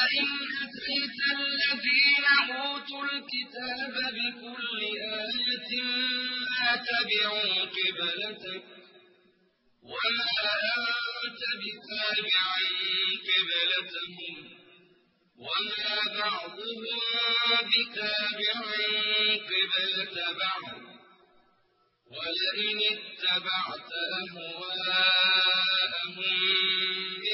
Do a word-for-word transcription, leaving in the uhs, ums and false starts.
ولئن أتيت الذين أوتوا الكتاب بكل آية ما تبعوا قبلتك وما أنت بتابع قبلتهم وما بعضهم بتابع قبلة بعض ولئن اتبعت أهواءهم